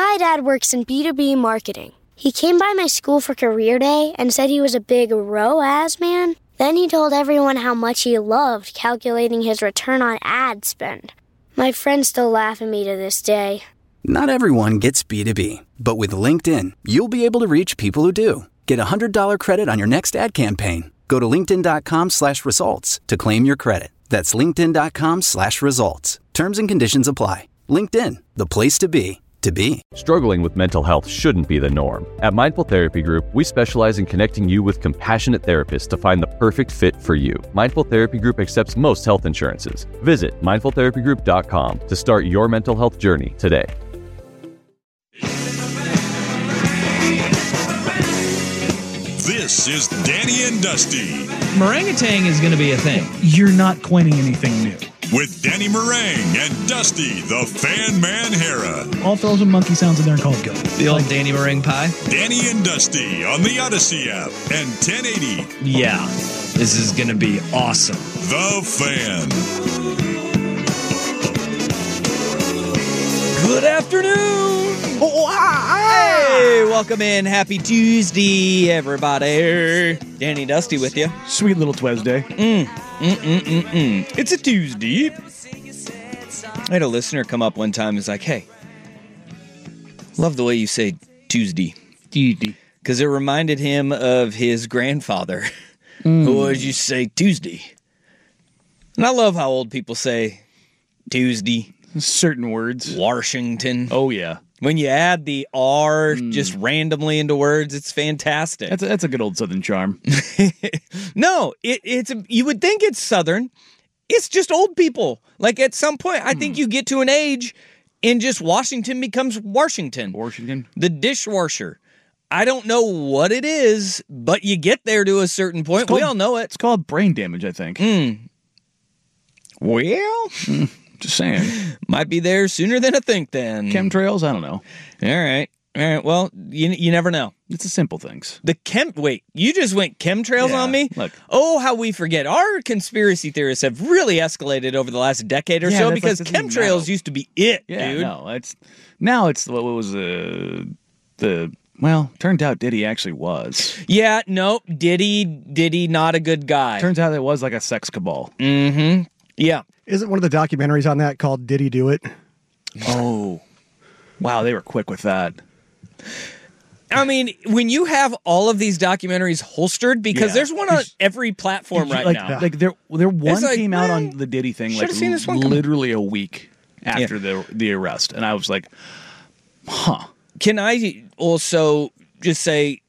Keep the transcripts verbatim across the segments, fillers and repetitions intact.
My dad works in B two B marketing. He came by my school for career day and said he was a big R O A S man. Then he told everyone how much he loved calculating his return on ad spend. My friends still laugh at me to this day. Not everyone gets B two B, but with LinkedIn, you'll be able to reach people who do. Get a one hundred dollars credit on your next ad campaign. Go to linkedin.com slash results to claim your credit. That's linkedin.com slash results. Terms and conditions apply. LinkedIn, the place to be, to be. Struggling with mental health shouldn't be the norm. At Mindful Therapy Group, we specialize in connecting you with compassionate therapists to find the perfect fit for you. Mindful Therapy Group accepts most health insurances. Visit mindful therapy group dot com to start your mental health journey today. This is Danny and Dusty. Meringatang is going to be a thing. You're not coining anything new. With Danny Meringue and Dusty, the Fan Man Hera. I'll throw some monkey sounds in there and call it good. The old Danny Meringue pie? Danny and Dusty on the Odyssey app and ten eighty. Yeah, this is going to be awesome. The Fan. Good afternoon. Oh, hey, welcome in. Happy Tuesday, everybody. Danny Dusty with you. Sweet little Tuesday. Mm, mm, mm, mm, mm. It's a Tuesday. I had a listener come up one time and was like, hey, love the way you say Tuesday. Tuesday. Because it reminded him of his grandfather, mm. who always used to say Tuesday. And I love how old people say Tuesday. Certain words. Washington. Oh, yeah. When you add the R mm. just randomly into words, it's fantastic. That's a, that's a good old Southern charm. No, it, it's a, you would think it's Southern. It's just old people. Like at some point, I mm. think you get to an age and just Washington becomes Washington. Washington. The dishwasher. I don't know what it is, but you get there to a certain point. Called, we all know it. It's called brain damage, I think. Mm. Well... Mm. Just saying. Might be there sooner than I think then. Chemtrails? I don't know. All right. All right. Well, you you never know. It's the simple things. The chem... Wait, you just went chemtrails yeah, on me? Look. Oh, how we forget. Our conspiracy theorists have really escalated over the last decade or yeah, so because like, chemtrails used to be it, yeah, dude. no. It's, now it's... What was the... the well, turned out Diddy actually was. Yeah, no. Diddy, Diddy, not a good guy. Turns out it was like a sex cabal. Mm-hmm. Yeah. Isn't one of the documentaries on that called Did He Do It? Oh. Wow, they were quick with that. I mean, when you have all of these documentaries holstered, because yeah. there's one on every platform right like, now. Like there, there one like, came out man, on the Diddy thing like seen this one literally a week after yeah. the the arrest, and I was like, huh. Can I also just say,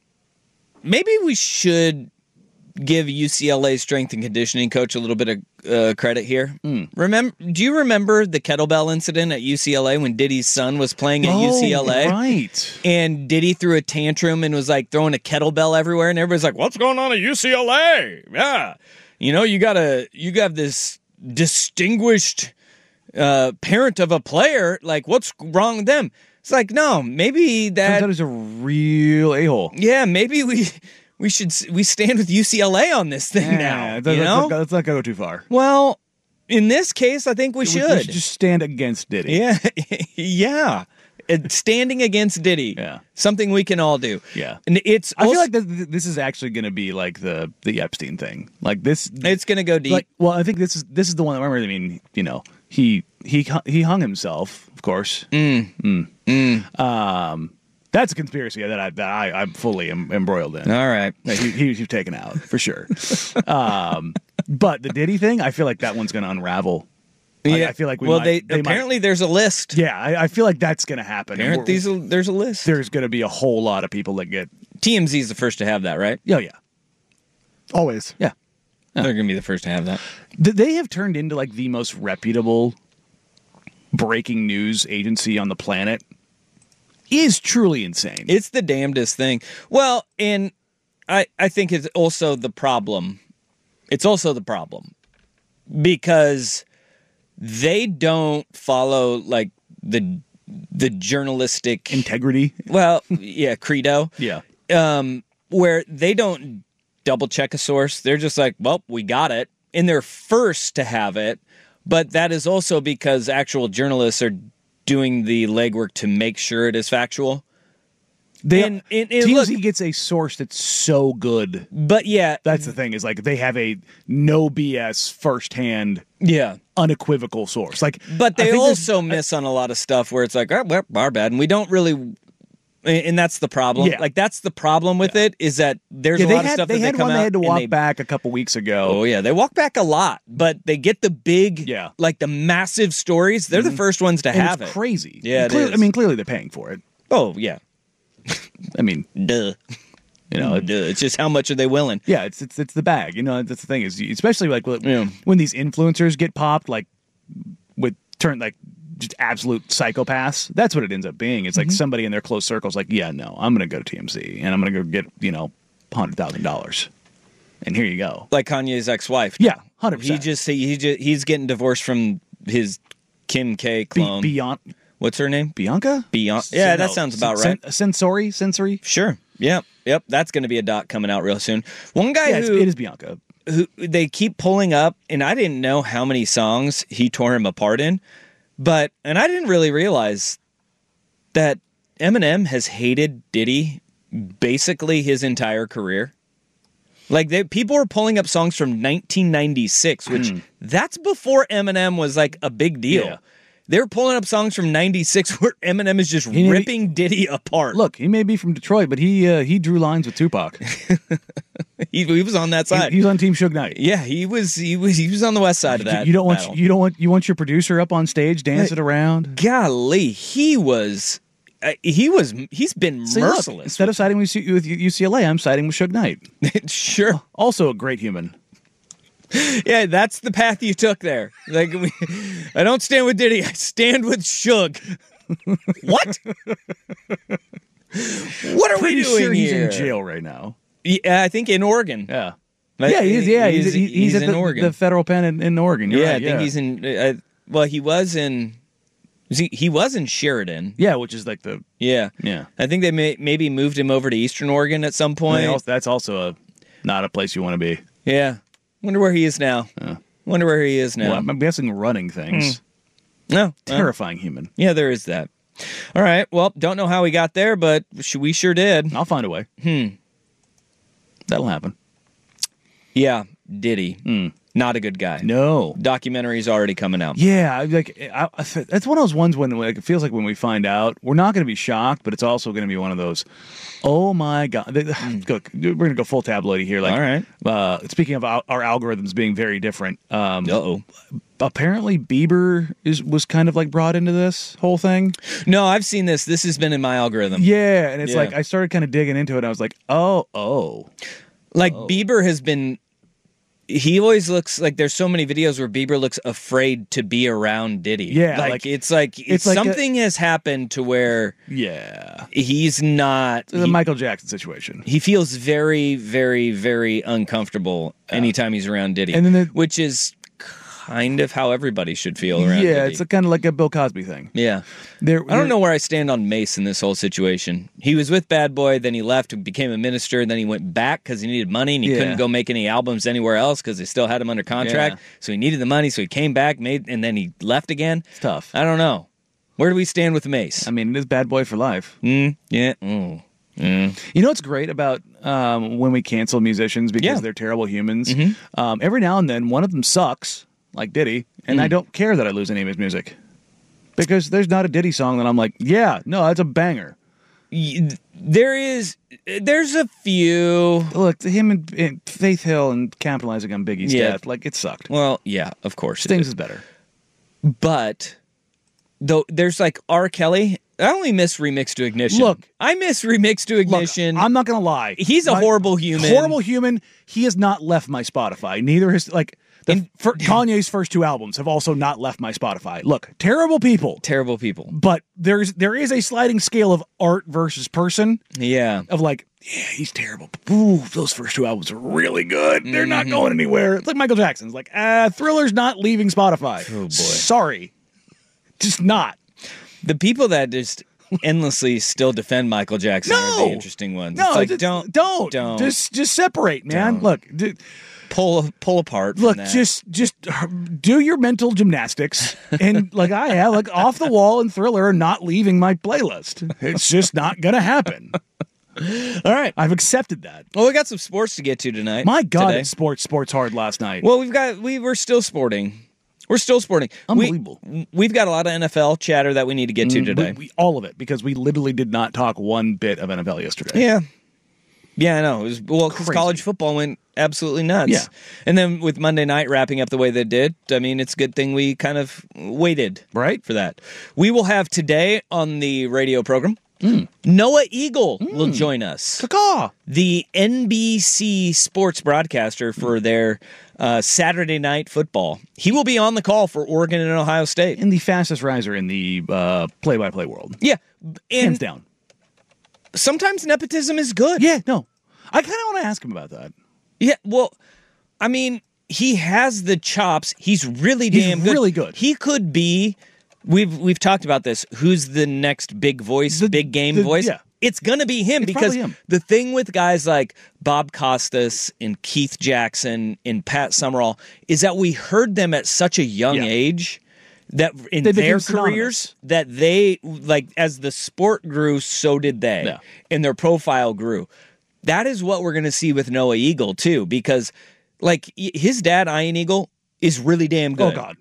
maybe we should give U C L A strength and conditioning coach a little bit of uh, credit here. Mm. Remember? Do you remember the kettlebell incident at U C L A when Diddy's son was playing at oh, U C L A? Right. And Diddy threw a tantrum and was like throwing a kettlebell everywhere, and everybody's like, "What's going on at U C L A? Yeah, you know, you gotta, you got this distinguished uh, parent of a player. Like, what's wrong with them?" It's like, no, maybe that turns out he's a real a-hole. Yeah, maybe we. We should we stand with U C L A on this thing yeah, now. Let's, you know? let's not go too far. Well, in this case, I think we, we should. We should just stand against Diddy. Yeah, yeah. Standing against Diddy. Yeah, something we can all do. Yeah, and it's. I also, feel like this, this is actually going to be like the the Epstein thing. Like this, it's going to go deep. Like, well, I think this is this is the one. Remember, I mean, you know, he he he hung himself, of course. Mm. Mm. Mm. Um. That's a conspiracy that I that I I'm fully em- embroiled in. All right, he, he, he's taken out for sure. um, but the Diddy thing, I feel like that one's going to unravel. Yeah, I, I feel like we well, might, they, they apparently might, there's a list. Yeah, I, I feel like that's going to happen. Apparently, there's a, there's a list. There's going to be a whole lot of people that get. T M Z is the first to have that, right? Oh yeah, always. Yeah, yeah. They're going to be the first to have that. They have turned into like the most reputable breaking news agency on the planet. Is truly insane. It's the damnedest thing. Well, and I, I think it's also the problem. It's also the problem because they don't follow like the the journalistic integrity. Well, yeah, credo. Yeah, um, where they don't double check a source. They're just like, well, we got it, and they're first to have it. But that is also because actual journalists are doing the legwork to make sure it is factual. They, And- and- and T M Z look- gets a source that's so good. But yeah, That's the thing, is like they have a no B S firsthand, yeah. unequivocal source. Like, But I they think there's- also miss on a lot of stuff where it's like, oh, well, our bad. And we don't really, and that's the problem. Yeah. Like, that's the problem with it, is that there's yeah, a they lot had, of stuff they that had they come one out they had to and walk they- back a couple weeks ago. Oh, yeah. They walk back a lot, but they get the big, Yeah. like the massive stories. They're the first ones to and have it's it. crazy. Yeah, it Clearly- is. I mean, clearly they're paying for it. Oh, yeah. I mean, Duh. you know, Duh. It's just how much are they willing? yeah, it's it's it's the bag. You know, that's the thing, is especially like when, Yeah. when these influencers get popped, like with turn like just absolute psychopaths. That's what it ends up being. It's like Mm-hmm. somebody in their close circles, like, yeah, no, I'm going to go to T M Z and I'm going to go get you know hundred thousand dollars, and here you go. Like Kanye's ex-wife. Yeah, hundred He percent. just, he just, he's getting divorced from his Kim K clone. Beyond What's her name? Bianca. Beyond. Yeah, that sounds about right. Sen- sensory, sensory. Sure. Yep. Yep. That's going to be a doc coming out real soon. One guy Yeah, it's, who, it is Bianca. who they keep pulling up, and I didn't know how many songs he tore him apart in, but, and I didn't really realize that Eminem has hated Diddy basically his entire career. Like, they, people were pulling up songs from nineteen ninety-six, which that's before Eminem was like a big deal. Yeah. They were pulling up songs from ninety-six where Eminem is just He- ripping Diddy apart. Look, he may be from Detroit, but he uh, he drew lines with Tupac. he, he was on that he, side. he was on Team Suge Knight. Yeah, he was. He was. He was on the west side of that. you don't want battle. you don't want you want your producer up on stage dancing around. Golly, he was. Uh, he was. He's been See, look, merciless. instead of siding with, U- with U C L A, I'm siding with Suge Knight. Sure. Also a great human. Yeah, that's the path you took there. Like, we, I don't stand with Diddy. I stand with Suge. What? What are Pretty we doing sure he's here? in jail right now. Yeah, I think in Oregon. Yeah. Like, yeah, he's yeah he's he's, he's, he's at in the, Oregon. the federal pen in, in Oregon. You're yeah, right, I think yeah. he's in. Uh, well, he was in. was He, he was in Sheridan. yeah, which is like the Yeah, yeah. I think they may, maybe moved him over to Eastern Oregon at some I point. mean, also- that's also a not a place you want to be. Yeah, wonder where he is now. Yeah. Wonder where he is now. Well, I'm guessing running things. no, well, Terrifying human. yeah, there is that. All right. Well, don't know how we got there, but sh- we sure did. I'll find a way. Hmm. That'll happen. Yeah, Diddy. Not a good guy. No. Documentary's already coming out. Yeah, I- like I, I, that's one of those ones when like, it feels like when we find out, we're not going to be shocked, but it's also going to be one of those, oh my god! Look, we're going to go full tabloidy here. Like, All right. Uh, speaking of our, our algorithms being very different, um, Uh-oh. apparently Bieber is was kind of like brought into this whole thing. No, I've seen this. This has been in my algorithm. Yeah, and it's Yeah. like I started kind of digging into it. And I was like, oh, oh, Like, Bieber has been... He always looks like there's so many videos where Bieber looks afraid to be around Diddy. Yeah, Like, like- it's like, it's it's like a- something has happened to where yeah, he's not... the he- Michael Jackson situation. He feels very, very, very uncomfortable anytime he's around Diddy, And then the- which is kind of how everybody should feel around Yeah, Diddy. it's a, kind of like a Bill Cosby thing. yeah. There, I don't know where I stand on Mace in this whole situation. He was with Bad Boy, then he left, became a minister, then he went back because he needed money and he Yeah. couldn't go make any albums anywhere else because they still had him under contract. Yeah. So he needed the money, so he came back, made, and then he left again. It's tough. I don't know. Where do we stand with Mace? I mean, it is Bad Boy for life. Mm, yeah. Mm. You know what's great about um, when we cancel musicians because Yeah. they're terrible humans? Um, every now and then, one of them sucks, like Diddy, and I don't care that I lose any of his music. Because there's not a Diddy song that I'm like, yeah, no, that's a banger. Y- There is, there's a few. Look, him and, and Faith Hill and capitalizing on Biggie's Yeah. death, like, it sucked. Well, yeah, of course. it Stings is. is better. But though there's like R. Kelly. I only miss Remix to Ignition. Look. I miss Remix to Look, Ignition. I'm not going to lie. He's a My- horrible human. Horrible human. He has not left my Spotify. Neither has, like, the, In- fir- Kanye's first two albums have also not left my Spotify. Look, terrible people. Terrible people. But there's there is a sliding scale of art versus person Yeah. of like, yeah, he's terrible. But, ooh, those first two albums are really good. They're not Mm-hmm. going anywhere. It's like Michael Jackson's like, ah, Thriller's not leaving Spotify. Oh, boy. Sorry. Just not. The people that just endlessly still defend Michael Jackson are No. the interesting ones. No, it's like just- don't don't don't just just separate, man. Don't. Look, dude, pull pull apart. From Look, that. just just do your mental gymnastics, and like I have, like Off the Wall and Thriller are not leaving my playlist. It's just not gonna happen. All right, I've accepted that. Well, we got some sports to get to tonight. My God, today. it's sports sports hard last night. Well, we've got we were still sporting. We're still sporting. Unbelievable. We, we've got a lot of N F L chatter that we need to get to Mm, today. we, we, all of it, because we literally did not talk one bit of N F L yesterday. Yeah. Yeah, I know. It was, well, because Crazy. college football went absolutely nuts. Yeah. And then with Monday night wrapping up the way they did, I mean, it's a good thing we kind of waited Right. for that. We will have today on the radio program, Mm. Noah Eagle will join us. Caw. The N B C sports broadcaster for their uh, Saturday night football. He will be on the call for Oregon and Ohio State. And the fastest riser in the uh, play-by-play world. Yeah. And Hands down. sometimes nepotism is good. Yeah, no. I kind of want to ask him about that. Yeah, well, I mean, he has the chops. He's really He's damn good. really good. He could be. We've we've talked about this. Who's the next big voice, The- big game the- voice? yeah. It's gonna be him, It's because probably him. the thing with guys like Bob Costas and Keith Jackson and Pat Summerall is that we heard them at such a young Yeah. age that in They became their synonymous. careers that they like as the sport grew, so did they, Yeah. and their profile grew. That is what we're going to see with Noah Eagle too, because like y- his dad, Ian Eagle, is really damn good. Oh, God.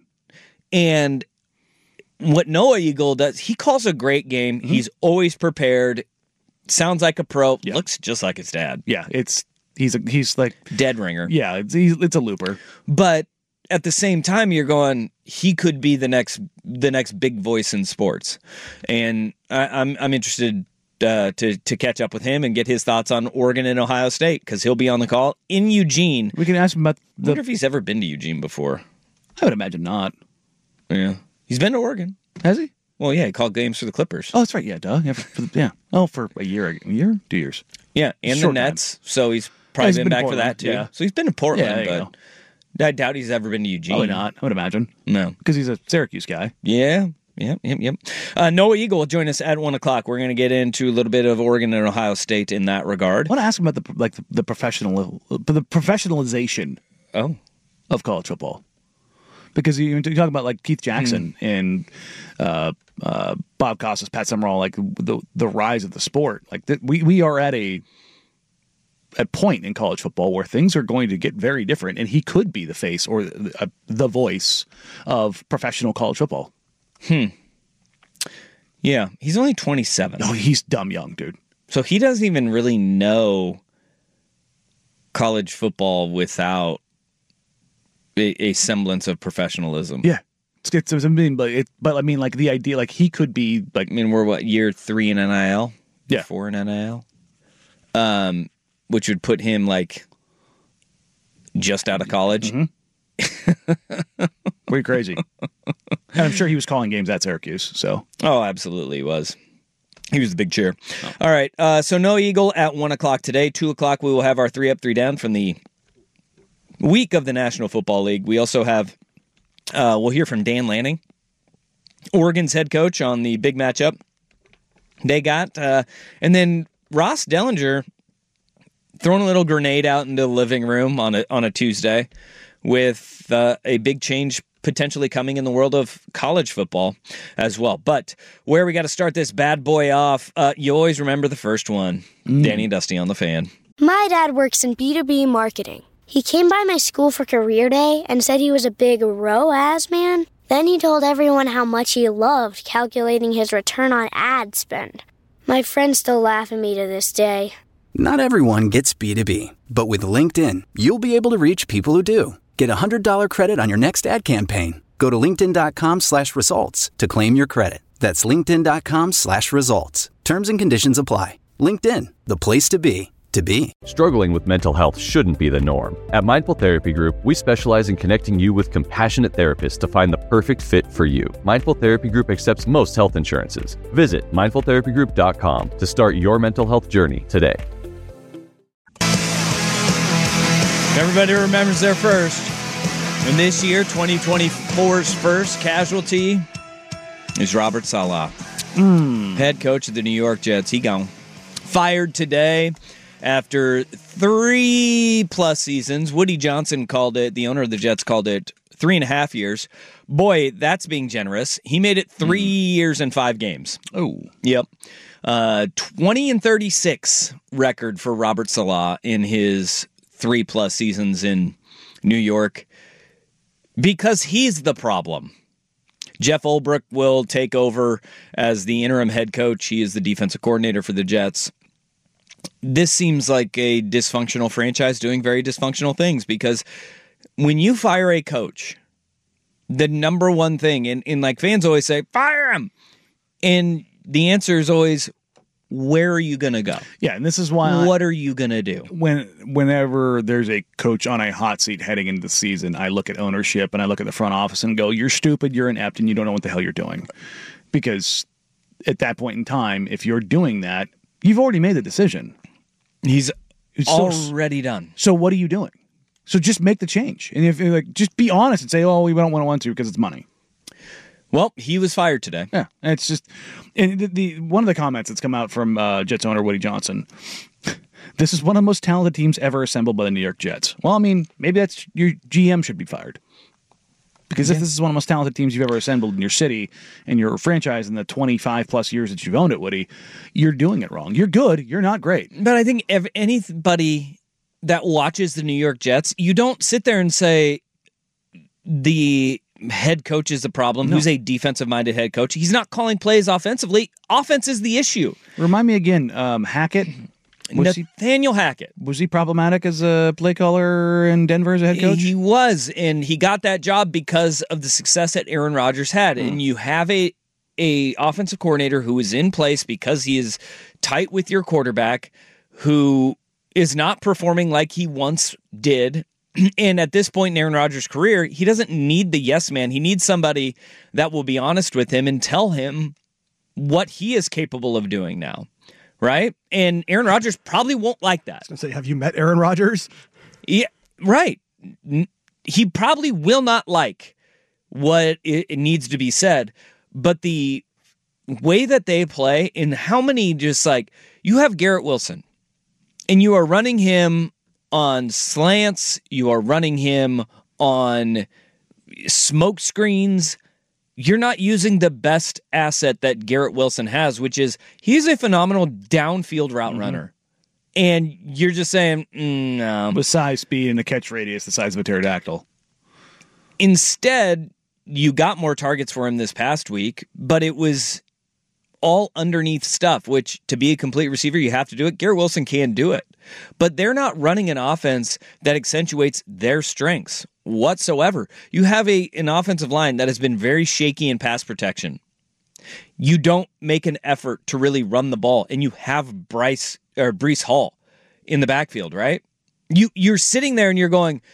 And what Noah Eagle does, he calls a great game. Mm-hmm. He's always prepared. Sounds like a pro. Yeah. Looks just like his dad. Yeah, it's he's a, he's like Dead ringer. yeah, it's he's, it's a looper. But at the same time, you're going, he could be the next the next big voice in sports. And I, I'm I'm interested uh, to to catch up with him and get his thoughts on Oregon and Ohio State, because he'll be on the call in Eugene. We can ask him about I the. wonder if he's ever been to Eugene before. I would imagine not. Yeah, he's been to Oregon. Has he? Well, yeah, he called games for the Clippers. Oh, that's right. Yeah, duh. Yeah, for, for the, yeah. Oh, for a year, a year, two years. Yeah, and Short the time. Nets. So he's probably he's been, been to back for Portland, that too. yeah. So he's been to Portland, Yeah, there you but I doubt he's ever been to Eugene. Probably not. I would imagine No. because he's a Syracuse guy. Yeah. Yep, yep, yep. Uh, Noah Eagle will join us at one o'clock. We're going to get into a little bit of Oregon and Ohio State in that regard. I want to ask him about the like the, the professional the professionalization Oh, of college football, because you, you talk about like Keith Jackson Hmm. and uh, uh, Bob Costas, Pat Summerall, like the the rise of the sport. Like that, we we are at a a point in college football where things are going to get very different, and he could be the face or the, uh, the voice of professional college football. yeah. He's only twenty-seven. Oh, he's dumb young, dude. So he doesn't even really know college football without a, a semblance of professional-ism. Yeah, it's, it's, it's I mean, but it, but I mean, like the idea, like he could be like I mean, we're what, year three in N I L? Yeah. Four in N I L? Um, which would put him like just out of college. pretty crazy. And I'm sure he was calling games at Syracuse. So Oh, absolutely he was. He was the big cheer. All right. Uh, so no Eagle at one o'clock today. Two o'clock, we will have our three up, three down from the week of the National Football League. We also have, uh, we'll hear from Dan Lanning, Oregon's head coach, on the big matchup they got. Uh, and then Ross Dellinger throwing a little grenade out into the living room on a, on a Tuesday with uh, a big change potentially coming in the world of college football as well. But where we got to start this bad boy off, uh, you always remember the first one. Danny and Dusty on the Fan. My dad works in B two B marketing. He came by my school for career day and said he was a big R O A S man. Then he told everyone how much he loved calculating his return on ad spend. My friends still laugh at me to this day. Not everyone gets B two B, but with LinkedIn, you'll be able to reach people who do. Get a one hundred dollars credit on your next ad campaign. Go to linkedin.com slash results to claim your credit. That's linkedin.com slash results. Terms and conditions apply. LinkedIn, the place to be, to be. Struggling with mental health shouldn't be the norm. At Mindful Therapy Group, we specialize in connecting you with compassionate therapists to find the perfect fit for you. Mindful Therapy Group accepts most health insurances. Visit mindful therapy group dot com to start your mental health journey today. Everybody remembers their first. And this year, twenty twenty-four's first casualty is Robert Saleh, head coach of the New York Jets. He gone. Fired today After three plus seasons, Woody Johnson called it, the owner of the Jets called it three and a half years. Boy, that's being generous. He made it three mm. years and five games. Oh. Yep. Uh, twenty and thirty-six record for Robert Saleh in his three plus seasons in New York because he's the problem. Jeff Ulbrich will take over as the interim head coach. He is the defensive coordinator for the Jets. This seems like a dysfunctional franchise doing very dysfunctional things because when you fire a coach, the number one thing, and, and like fans always say, fire him. And the answer is always, where are you going to go? Yeah, and this is why. What I, are you going to do? When Whenever there's a coach on a hot seat heading into the season, I look at ownership and I look at the front office and go, you're stupid, you're inept, and you don't know what the hell you're doing. Because at that point in time, if you're doing that, you've already made the decision. He's so, already done. So what are you doing? So just make the change. And if like, just be honest and say, oh, we don't want to want to because it's money. Well, he was fired today. Yeah, and it's just and the, the one of the comments that's come out from uh, Jets owner Woody Johnson. This is one of the most talented teams ever assembled by the New York Jets. Well, I mean, maybe that's your G M should be fired because yeah. if this is one of the most talented teams you've ever assembled in your city and your franchise in the twenty-five plus years that you've owned it, Woody, you're doing it wrong. You're good. You're not great. But I think if anybody that watches the New York Jets, you don't sit there and say the head coach is the problem, no. who's a defensive-minded head coach. He's not calling plays offensively. Offense is the issue. Remind me again, um, Hackett. Was Nathaniel he, Hackett. Was he problematic as a play caller in Denver as a head coach? He was, and he got that job because of the success that Aaron Rodgers had. Mm. And you have a, a offensive coordinator who is in place because he is tight with your quarterback, who is not performing like he once did. And at this point in Aaron Rodgers' career, he doesn't need the yes man. He needs somebody that will be honest with him and tell him what he is capable of doing now, right? And Aaron Rodgers probably won't like that. I was going to say, have you met Aaron Rodgers? Yeah, right. He probably will not like what it needs to be said, but the way that they play and how many just like, you have Garrett Wilson and you are running him on slants, you are running him on smoke screens. You're not using the best asset that Garrett Wilson has, which is he's a phenomenal downfield route mm-hmm. runner. And you're just saying, mm, no. With size, speed, and a catch radius the size of a pterodactyl. Instead, you got more targets for him this past week, but it was all underneath stuff, which to be a complete receiver, you have to do it. Garrett Wilson can do it. But they're not running an offense that accentuates their strengths whatsoever. You have a an offensive line that has been very shaky in pass protection. You don't make an effort to really run the ball, and you have Bryce or Breece Hall in the backfield, right? You you're sitting there and you're going,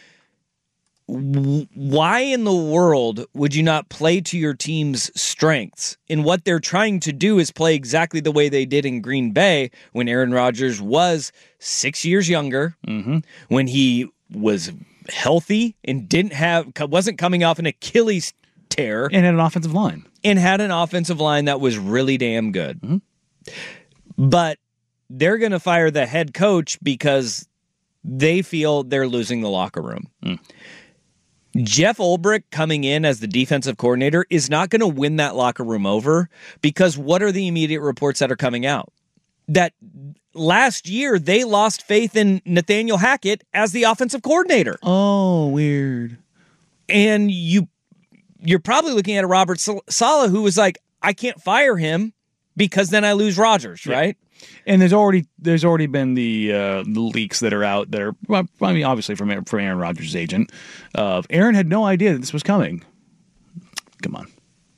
why in the world would you not play to your team's strengths? And what they're trying to do is play exactly the way they did in Green Bay when Aaron Rodgers was six years younger, mm-hmm. when he was healthy and didn't have wasn't coming off an Achilles tear, and had an offensive line, and had an offensive line that was really damn good. Mm-hmm. But they're going to fire the head coach because they feel they're losing the locker room. Mm. Jeff Ulbrich coming in as the defensive coordinator is not going to win that locker room over, because what are the immediate reports that are coming out? That last year they lost faith in Nathaniel Hackett as the offensive coordinator. Oh, weird. And you, you're probably looking at a Robert Saleh who was like, I can't fire him because then I lose Rodgers, yeah. right? And there's already there's already been the, uh, the leaks that are out there. Well, I mean, obviously from from Aaron Rodgers' agent. Uh, Aaron had no idea that this was coming. Come on,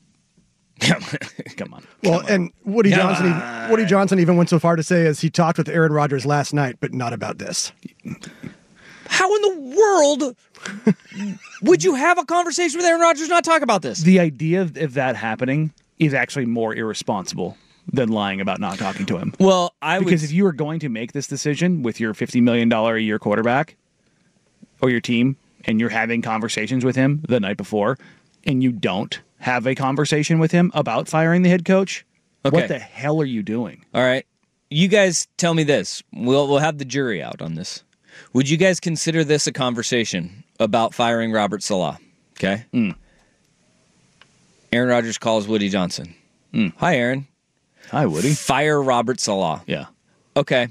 come on. Well, come on. and Woody Come Johnson, on. even, Woody Johnson even went so far to say as he talked with Aaron Rodgers last night, but not about this. How in the world would you have a conversation with Aaron Rodgers and not talk about this? The idea of, of that happening is actually more irresponsible than lying about not talking to him. Well, I because would, if you are going to make this decision with your fifty million dollars a year quarterback or your team, and you're having conversations with him the night before, and you don't have a conversation with him about firing the head coach, okay. what the hell are you doing? All right. you guys tell me this. We'll we'll have the jury out on this. Would you guys consider this a conversation about firing Robert Saleh? Okay. Mm. Aaron Rodgers calls Woody Johnson. Mm. Hi, Aaron. Hi, Woody. Fire Robert Saleh. Yeah. Okay.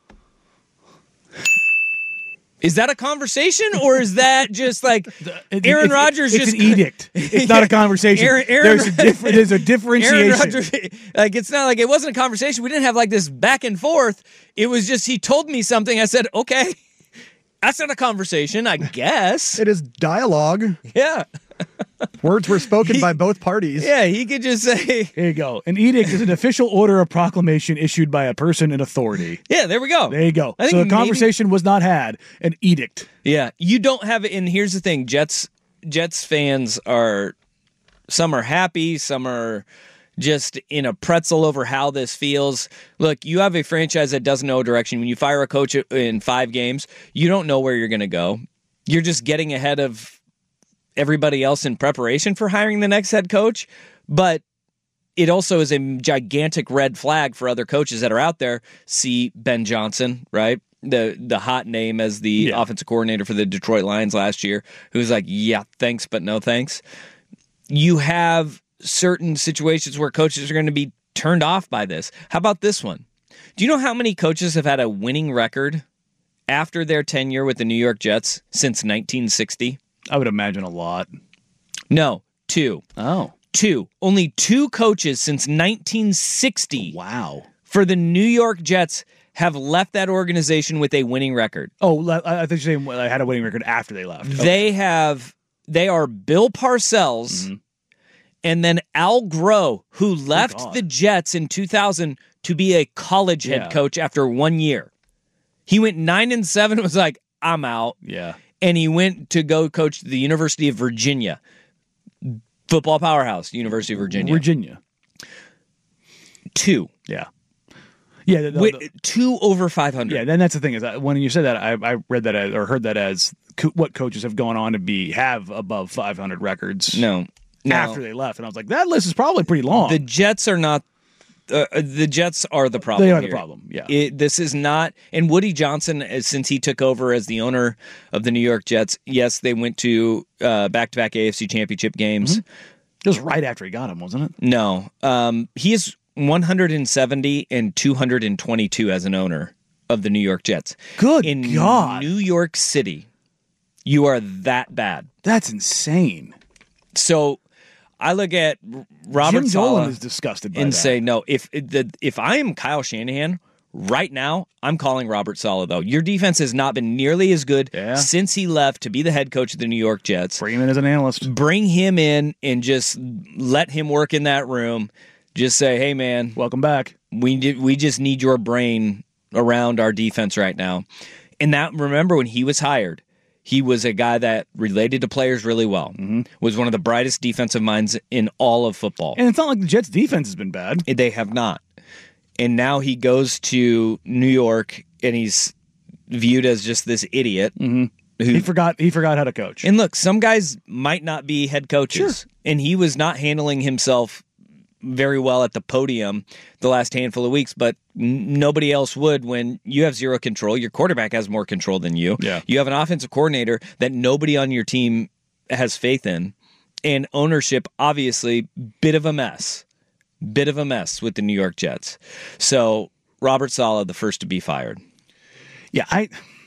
Is that a conversation, or is that just like It- Aaron it- Rodgers it's just an edict. It's not a conversation. Aaron, Aaron, there's, a diff- there's a differentiation. Aaron Rodgers, like it's not like it wasn't a conversation. We didn't have like this back and forth. It was just he told me something. I said, okay, that's not a conversation, I guess. It is dialogue. Yeah, Words were spoken by both parties. yeah. He could just say, Here you go. An edict is an official order or proclamation issued by a person in authority. yeah. There we go. There you go. I think So the maybe- conversation was not had. An edict. Yeah, you don't have it. And here's the thing: Jets Jets fans are some are happy, some are just in a pretzel over how this feels. Look, you have a franchise that doesn't know direction. When you fire a coach in five games, you don't know where you're going to go. You're just getting ahead of everybody else in preparation for hiring the next head coach. But it also is a gigantic red flag for other coaches that are out there. See Ben Johnson, right? The the hot name as the Yeah. offensive coordinator for the Detroit Lions last year, who's like, yeah, thanks, but no thanks. You have certain situations where coaches are going to be turned off by this. How about this one? Do you know how many coaches have had a winning record after their tenure with the New York Jets since nineteen sixty? I would imagine a lot. No, two. Oh. Two. Only two coaches since nineteen sixty Wow. for the New York Jets have left that organization with a winning record. Oh, I I thought you were saying I had a winning record after they left. They have, they are Bill Parcells Mm-hmm. and then Al Groh, who left God. the Jets in two thousand to be a college head Yeah. coach after one year. He went nine and seven and was like, I'm out. Yeah. And he went to go coach the University of Virginia. Football powerhouse, University of Virginia. Virginia. Two. Yeah. Yeah. the- the- Wi- the- two over five hundred. yeah. Then that's the thing is that when you said that, I, I read that as, or heard that as co- what coaches have gone on to be have above five hundred records. No. No. After they left, and I was like, that list is probably pretty long. The Jets are not. Uh, the Jets are the problem. They are the here. problem, yeah. It, this is not. And Woody Johnson, uh, since he took over as the owner of the New York Jets, yes, they went to uh, back-to-back A F C Championship games. It was right after he got him, wasn't it? No, um, he is one hundred seventy and two hundred twenty-two as an owner of the New York Jets. Good in God. New York City, you are that bad. That's insane. So I look at Robert Jim Dolan Saleh is disgusted by and that. say, no, if the, if I am Kyle Shanahan right now, I'm calling Robert Saleh, though. Your defense has not been nearly as good Yeah. since he left to be the head coach of the New York Jets. Bring him in as an analyst. Bring him in and just let him work in that room. Just say, hey, man, Welcome back. we did, we just need your brain around our defense right now. And that, remember when he was hired, he was a guy that related to players really well, mm-hmm. was one of the brightest defensive minds in all of football. And it's not like the Jets' defense has been bad. They have not. And now he goes to New York and he's viewed as just this idiot. Mm-hmm. Who, He forgot. He forgot how to coach. and look, some guys might not be head coaches. And he was not handling himself very well at the podium the last handful of weeks, but n- nobody else would when you have zero control. Your quarterback has more control than you. Yeah. You have an offensive coordinator that nobody on your team has faith in. And ownership, obviously, bit of a mess. Bit of a mess with the New York Jets. So Robert Saleh, the first to be fired. Yeah, I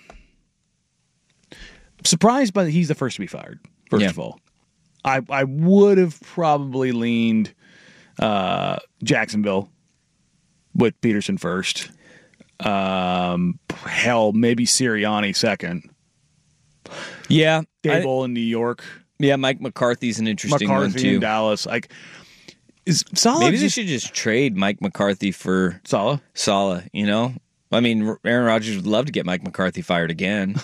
surprised by that he's the first to be fired. First Yeah. of all, I I would have probably leaned uh, Jacksonville with Peterson first. Um, hell, maybe Sirianni second. Yeah. I- Dable in New York, yeah, Mike McCarthy's an interesting one, McCarthy too. in Dallas. Like, is Saleh Maybe they just should just trade Mike McCarthy for Saleh? Saleh, you know? I mean, Aaron Rodgers would love to get Mike McCarthy fired again.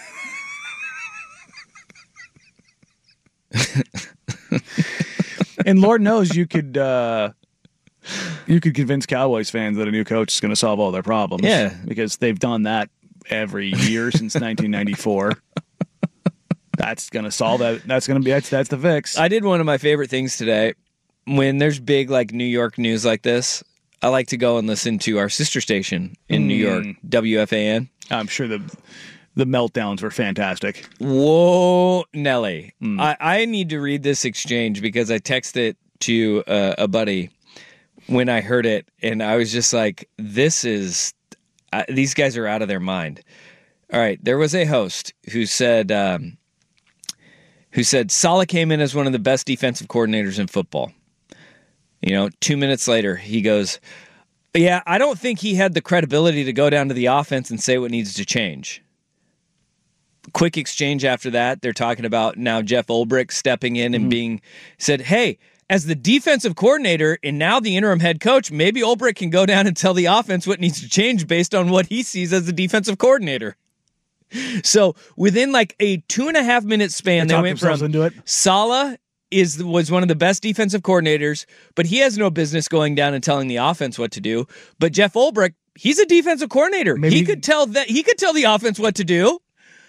And Lord knows you could uh, you could convince Cowboys fans that a new coach is going to solve all their problems. Yeah. because they've done that every year since nineteen ninety-four. That's going to solve that. That's going to be that's that's the fix. I did one of my favorite things today. When there's big like New York news like this, I like to go and listen to our sister station in mm. New York, W F A N. I'm sure the the meltdowns were fantastic. Whoa, Nelly. Mm. I, I need to read this exchange because I texted it to uh, a buddy when I heard it, and I was just like, this is, uh, these guys are out of their mind. All right, there was a host who said, um, who said, Saleh came in as one of the best defensive coordinators in football. You know, two minutes later, he goes, yeah, I don't think he had the credibility to go down to the offense and say what needs to change. Quick exchange after that, they're talking about now Jeff Ulbrich stepping in and mm-hmm. being said, hey, as the defensive coordinator and now the interim head coach, maybe Ulbrich can go down and tell the offense what needs to change based on what he sees as the defensive coordinator. So within like a two and a half minute span, they, they went from into it. Saleh is was one of the best defensive coordinators, but he has no business going down and telling the offense what to do. But Jeff Ulbrich, he's a defensive coordinator. Maybe he could tell that he could tell the offense what to do.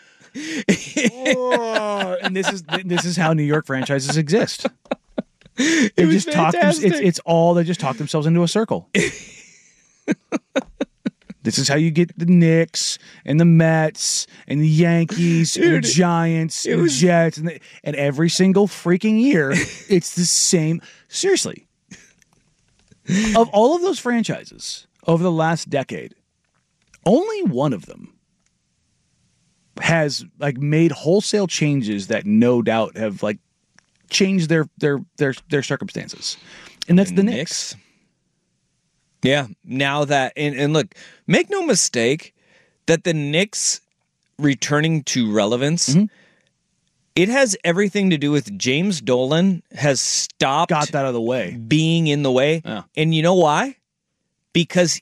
oh, and this is this is how New York franchises exist. They just talk. It's it's all they just talk themselves into a circle. This is how you get the Knicks and the Mets and the Yankees Dude, and the Giants and was... the Jets and the, and every single freaking year it's the same. Seriously, of all of those franchises over the last decade, only one of them has like made wholesale changes that no doubt have like changed their their their their circumstances, and that's the, the Knicks. Knicks. Yeah, now that and, and look, make no mistake that the Knicks returning to relevance, mm-hmm. it has everything to do with James Dolan has stopped got that out of the way, being in the way, yeah. And you know why? Because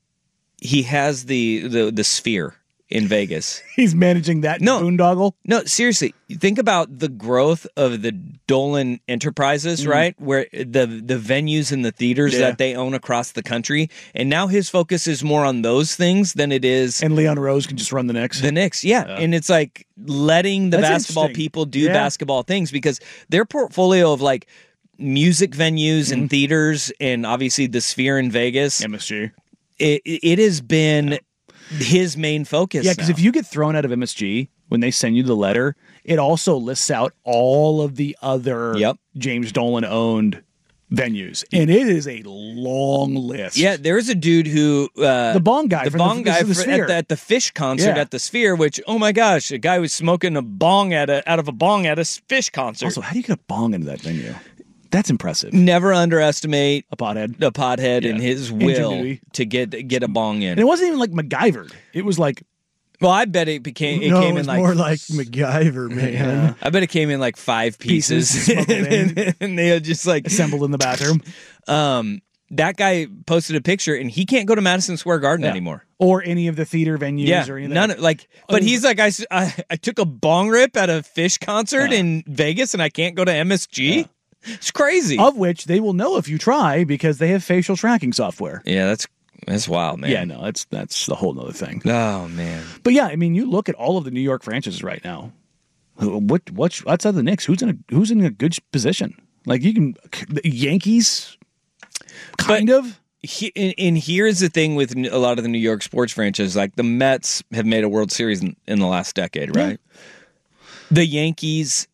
he has the the the Sphere in Vegas. He's managing that no, boondoggle? No, seriously. Think about the growth of the Dolan Enterprises, mm. right? Where the the venues and the theaters yeah. that they own across the country. And now his focus is more on those things than it is... And Leon Rose can just run the Knicks. The Knicks, yeah. yeah. And it's like letting the That's basketball people do yeah. basketball things because their portfolio of like music venues mm. and theaters and obviously the Sphere in Vegas... M S G. It, it has been... Yeah. his main focus. Yeah, because if you get thrown out of M S G when they send you the letter, it also lists out all of the other yep. James Dolan owned venues, and it is a long list. Yeah, there's a dude who uh, the bong guy, the for bong the, guy the for, at, the, at the Fish concert yeah. at the Sphere. Which oh my gosh, a guy was smoking a bong at a out of a bong at a Fish concert. Also, how do you get a bong into that venue? That's impressive. Never underestimate a pothead, a pothead, yeah. and his will Ingenuity. to get get a bong in. And it wasn't even like MacGyvered. It was like, well, I bet it became. It no, came it was in like more like MacGyver, man. Yeah. I bet it came in like five pieces, pieces and, and they had just like assembled in the bathroom. Um, that guy posted a picture, and he can't go to Madison Square Garden yeah. anymore, or any of the theater venues, yeah, or anything. None of, like. But he's like, I, I, I took a bong rip at a Fish concert yeah. in Vegas, and I can't go to M S G. Yeah. It's crazy. Of which they will know if you try because they have facial tracking software. Yeah, that's that's wild, man. Yeah, no, that's that's the whole nother thing. Oh man. But yeah, I mean, you look at all of the New York franchises right now. What what's outside the Knicks? Who's in a who's in a good position? Like you can the Yankees, kind but of. He, and, and here's the thing with a lot of the New York sports franchises, like the Mets have made a World Series in, in the last decade, right? Yeah. The Yankees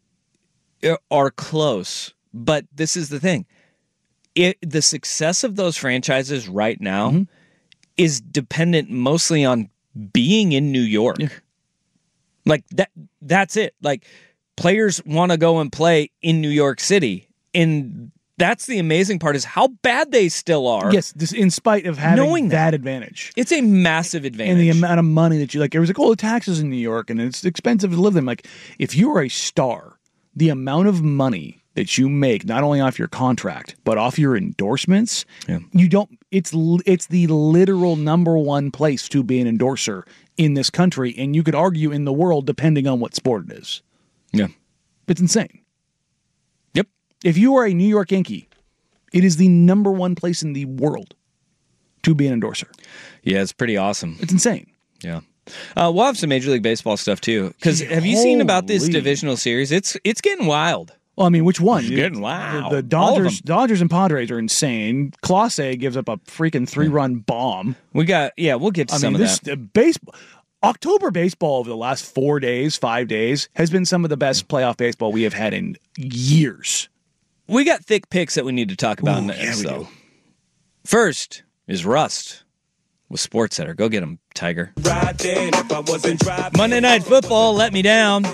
are close, but this is the thing. It, the success of those franchises right now mm-hmm. is dependent mostly on being in New York. Yeah. Like that that's it. Like players want to go and play in New York City. And that's the amazing part is how bad they still are. Yes, this, in spite of having knowing that, that advantage. It's a massive advantage. And the amount of money that you like, it was like, oh, the taxes in New York and it's expensive to live there. Like if you are a star, the amount of money that you make, not only off your contract, but off your endorsements, yeah. you don't, it's it's the literal number one place to be an endorser in this country, and you could argue in the world, depending on what sport it is. Yeah. It's insane. Yep. If you are a New York Yankee, it is the number one place in the world to be an endorser. Yeah, it's pretty awesome. It's insane. Yeah. Uh, we'll have some Major League Baseball stuff too. Because have you seen about this divisional series? It's it's getting wild. Well, I mean, which one? Good. Wow. The, the Dodgers, Dodgers and Padres are insane. Clase gives up a freaking three-run bomb. We got, yeah, we'll get to I some mean, of this that. uh, baseball. October baseball over the last four days, five days, has been some of the best playoff baseball we have had in years. We got thick picks that we need to talk about Ooh, next, yeah, we though. do. First is Rust with Sports Center. Go get him, Tiger. Monday Night Football let me down.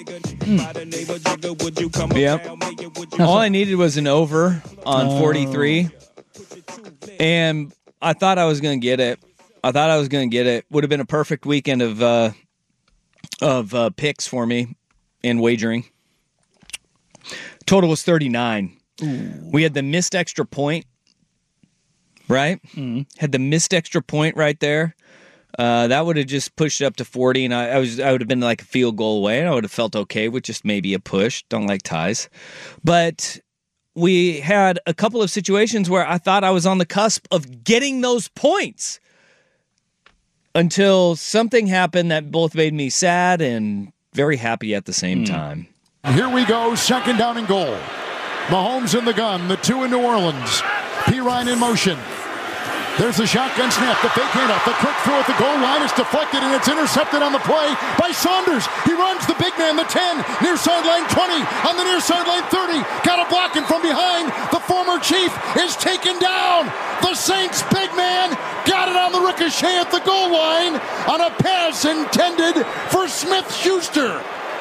Mm. Yep. All I needed was an over on Oh. forty-three, and I thought I was going to get it. I thought I was going to get it. Would have been a perfect weekend of uh, of uh, picks for me in wagering. Total was thirty-nine. Ooh. We had the missed extra point, right? Mm. Had the missed extra point right there. Uh, that would have just pushed it up to forty, and I, I was I would have been like a field goal away, and I would have felt okay with just maybe a push. Don't like ties. But we had a couple of situations where I thought I was on the cusp of getting those points until something happened that both made me sad and very happy at the same mm. time. Here we go, second down and goal. Mahomes in the gun, the two in New Orleans. P. Ryan in motion. There's the shotgun snap, the fake handoff, the quick throw at the goal line. It's deflected and it's intercepted on the play by Saunders. He runs the big man, the ten, near sideline twenty, on the near sideline thirty. Got a blocking from behind. The former Chief is taken down. The Saints big man got it on the ricochet at the goal line on a pass intended for Smith-Schuster.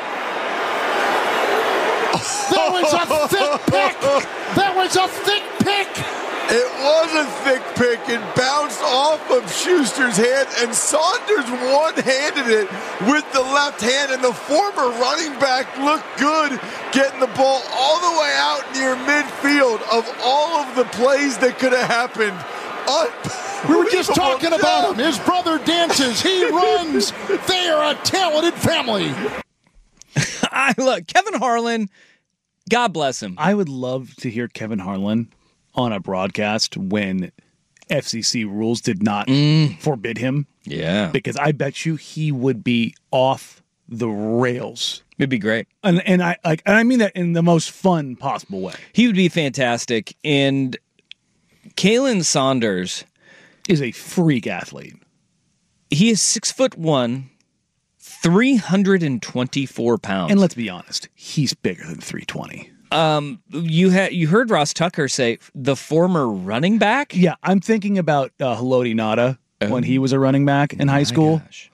That was a thick pick. That was a thick pick. It was a thick pick. It bounced off of Schuster's hand, and Saunders one-handed it with the left hand, and the former running back looked good getting the ball all the way out near midfield. Of all of the plays that could have happened, we were just talking about him. His brother dances. He runs. They are a talented family. I look, Kevin Harlan, God bless him. I would love to hear Kevin Harlan on a broadcast when F C C rules did not mm. forbid him. Yeah. Because I bet you he would be off the rails. It'd be great. And and I like and I mean that in the most fun possible way. He would be fantastic. And Kalen Saunders is a freak athlete. He is six foot one, three hundred twenty-four pounds. And let's be honest, he's bigger than three twenty. Um, you had you heard Ross Tucker say the former running back? Yeah, I'm thinking about uh, Haloti Ngata oh. when he was a running back in high school. Gosh.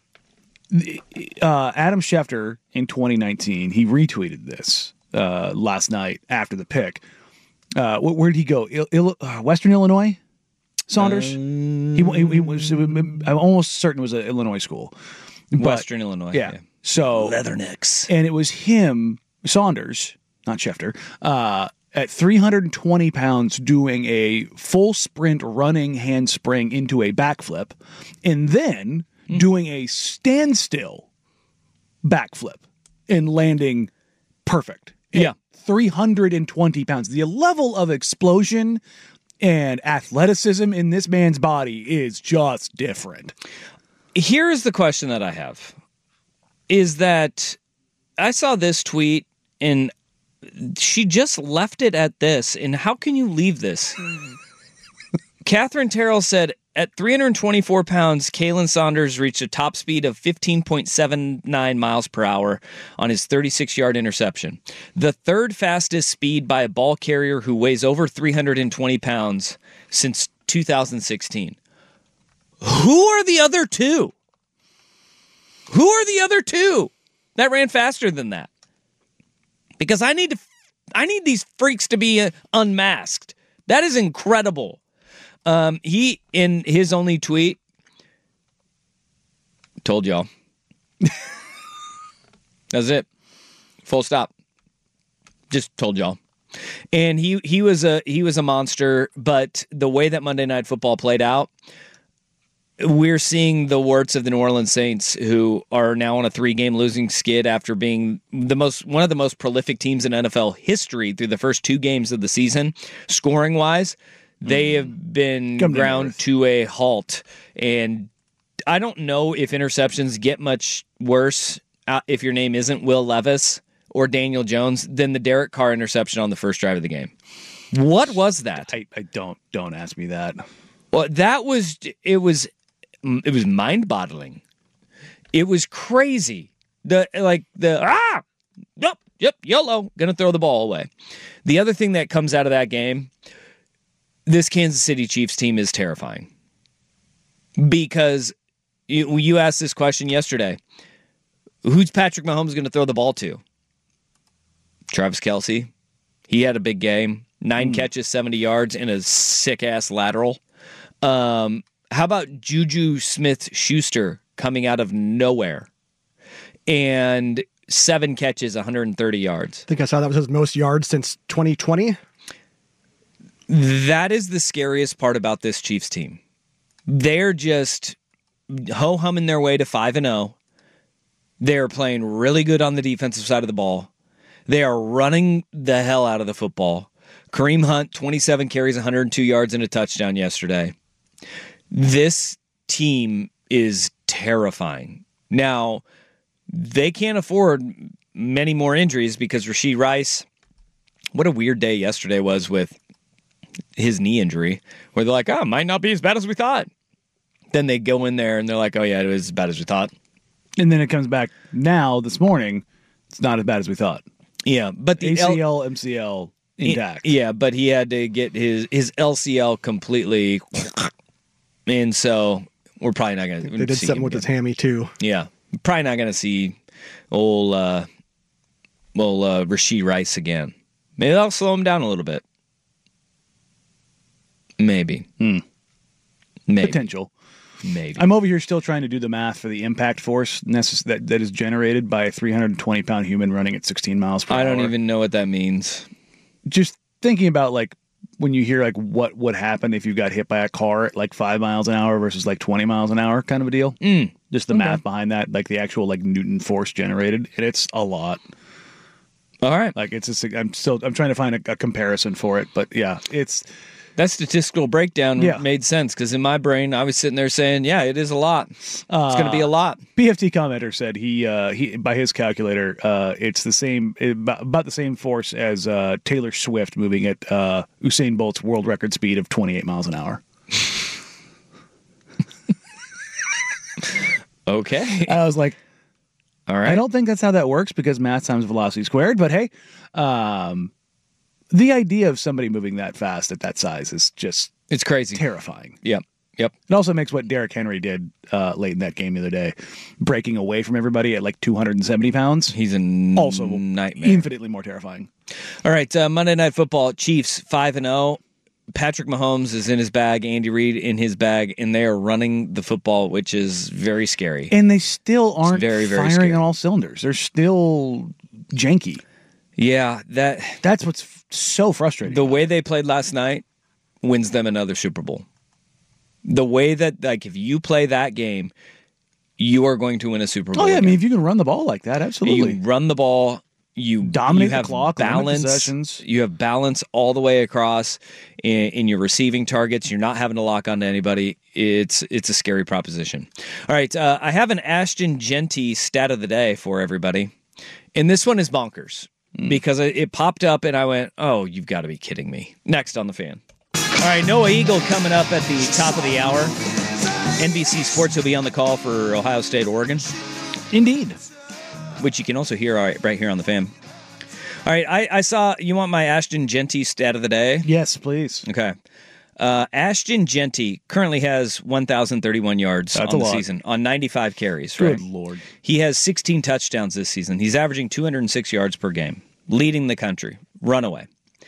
Uh, Adam Schefter in twenty nineteen, he retweeted this uh, last night after the pick. Uh, where did he go? Il- Il- uh, Western Illinois? Saunders? Um, he, he, he was. I'm almost certain it was an Illinois school. But, Western Illinois. Yeah. yeah. So Leathernecks, and it was him, Saunders. Not Schefter, uh, at three hundred twenty pounds doing a full sprint running handspring into a backflip, and then mm. doing a standstill backflip and landing perfect. Yeah. three hundred twenty pounds. The level of explosion and athleticism in this man's body is just different. Here's the question that I have, is that I saw this tweet and she just left it at this, and how can you leave this? Catherine Terrell said, at three hundred twenty-four pounds, Kalen Saunders reached a top speed of fifteen point seven nine miles per hour on his thirty-six-yard interception. The third fastest speed by a ball carrier who weighs over three hundred twenty pounds since two thousand sixteen. Who are the other two? Who are the other two that ran faster than that? Because I need to, I need these freaks to be uh, unmasked. That is incredible. Um, he, in his only tweet, told y'all. That's it. Full stop. Just told y'all. And he he was a he was a monster. But the way that Monday Night Football played out, we're seeing the warts of the New Orleans Saints, who are now on a three-game losing skid after being the most one of the most prolific teams in N F L history through the first two games of the season, scoring-wise. They have been Come ground to, to a halt. And I don't know if interceptions get much worse if your name isn't Will Levis or Daniel Jones than the Derek Carr interception on the first drive of the game. What was that? I, I don't don't ask me that. Well, that was it was it was mind-boggling. It was crazy. The like the ah yep yep YOLO gonna throw the ball away. The other thing that comes out of that game, this Kansas City Chiefs team is terrifying because you, you asked this question yesterday. Who's Patrick Mahomes going to throw the ball to? Travis Kelce. He had a big game. Nine mm. catches, seventy yards, and a sick-ass lateral. Um, how about Juju Smith-Schuster coming out of nowhere? And seven catches, one hundred thirty yards. I think I saw that was his most yards since twenty twenty. That is the scariest part about this Chiefs team. They're just ho-humming their way to five and oh. They're playing really good on the defensive side of the ball. They are running the hell out of the football. Kareem Hunt, twenty-seven carries, one hundred two yards, and a touchdown yesterday. This team is terrifying. Now, they can't afford many more injuries because Rashee Rice, what a weird day yesterday was with his knee injury, where they're like, oh, it might not be as bad as we thought. Then they go in there and they're like, oh, yeah, it was as bad as we thought. And then it comes back now, this morning, it's not as bad as we thought. Yeah, but the A C L, L- M C L intact. Yeah, but he had to get his, his L C L completely, and so we're probably not going to see They did something with his hammy, too. Yeah, probably not going to see old, uh, old uh, Rashee Rice again. Maybe that'll slow him down a little bit. Maybe. Hmm. Maybe. Potential. Maybe. I'm over here still trying to do the math for the impact force necess- that, that is generated by a three hundred twenty pound human running at sixteen miles per hour. I don't even know what that means. Just thinking about like when you hear like what would happen if you got hit by a car at like five miles an hour versus like twenty miles an hour kind of a deal. Mm. Just the Okay. math behind that, like the actual like Newton force generated, and it's a lot. All right. Like it's just, I'm still I'm trying to find a, a comparison for it, but yeah, it's that statistical breakdown yeah. made sense because in my brain I was sitting there saying, yeah, it is a lot. It's uh, going to be a lot. P F T commenter said he uh, he by his calculator, uh, it's the same about the same force as uh, Taylor Swift moving at uh, Usain Bolt's world record speed of twenty-eight miles an hour. Okay. I was like, all right. I don't think that's how that works because math times velocity squared. But hey, um, the idea of somebody moving that fast at that size is just it's crazy, terrifying. Yep. Yep. It also makes what Derrick Henry did uh, late in that game the other day, breaking away from everybody at like two hundred seventy pounds. He's a n- also nightmare. Infinitely more terrifying. All right. Uh, Monday Night Football, Chiefs five and oh. Patrick Mahomes is in his bag, Andy Reid in his bag, and they are running the football, which is very scary. And they still aren't very, very firing scary. on all cylinders. They're still janky. Yeah, that that's what's f- so frustrating. The way they played last night wins them another Super Bowl. The way that, like, if you play that game, you are going to win a Super Bowl. Oh yeah, again. I mean, if you can run the ball like that, absolutely. You run the ball. You dominate you have the clock, balance. possessions. You have balance all the way across in, in your receiving targets. You're not having to lock onto anybody. It's it's a scary proposition. All right, uh, I have an Ashton Jeanty stat of the day for everybody, and this one is bonkers mm. because it, it popped up and I went, "Oh, you've got to be kidding me!" Next on the Fan. All right, Noah Eagle coming up at the top of the hour. N B C Sports will be on the call for Ohio State, Oregon. Indeed. Which you can also hear right here on the Fan. All right, I, I saw, you want my Ashton Jeanty stat of the day? Yes, please. Okay. Uh, Ashton Jeanty currently has one thousand thirty-one yards That's on a the lot. season, on ninety-five carries. Good right? Lord. He has sixteen touchdowns this season. He's averaging two hundred six yards per game, leading the country. Runaway.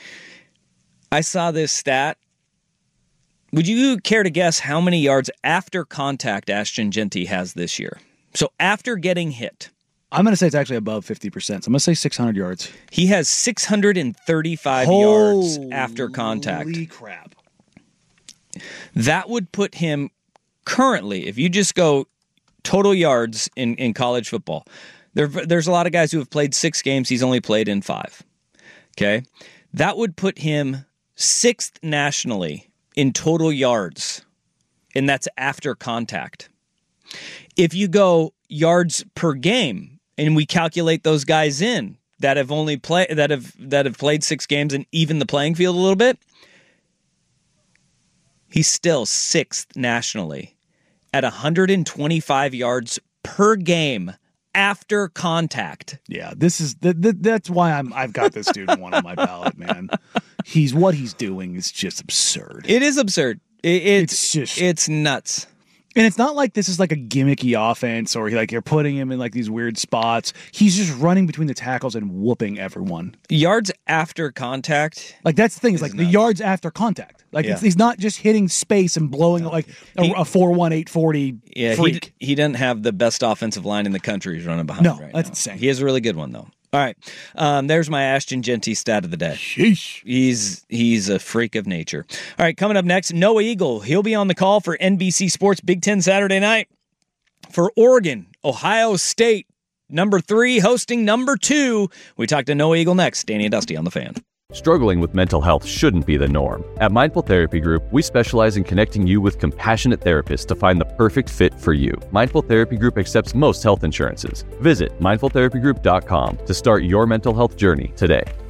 I saw this stat. Would you care to guess how many yards after contact Ashton Jeanty has this year? So after getting hit. I'm going to say it's actually above fifty percent. So I'm going to say six hundred yards. He has six hundred thirty-five Holy yards after contact. Holy crap. That would put him currently, if you just go total yards in, in college football, there, there's a lot of guys who have played six games. He's only played in five. Okay? That would put him sixth nationally in total yards, and that's after contact. If you go yards per game, and we calculate those guys in, that have only play that have that have played six games and even the playing field a little bit, he's still sixth nationally at one hundred twenty-five yards per game after contact. Yeah, this is the, the, that's why I'm I've got this dude one on my ballot, man. He's what he's doing is just absurd. It is absurd. It, it's, it's just it's nuts. And it's not like this is like a gimmicky offense or like you're putting him in like these weird spots. He's just running between the tackles and whooping everyone. Yards after contact. Like that's the thing is like nuts. The yards after contact. Like yeah. it's, he's not just hitting space and blowing no. like a, he, a four one eight forty yeah, freak. He, he doesn't have the best offensive line in the country he's running behind no, right that's now. insane. He has a really good one though. All right, um, there's my Ashton Genty stat of the day. Sheesh. He's he's a freak of nature. All right, coming up next, Noah Eagle. He'll be on the call for N B C Sports Big Ten Saturday night for Oregon, Ohio State, number three hosting number two. We talk to Noah Eagle next. Danny and Dusty on the Fan. Struggling with mental health shouldn't be the norm. At Mindful Therapy Group, we specialize in connecting you with compassionate therapists to find the perfect fit for you. Mindful Therapy Group accepts most health insurances. Visit mindful therapy group dot com to start your mental health journey today.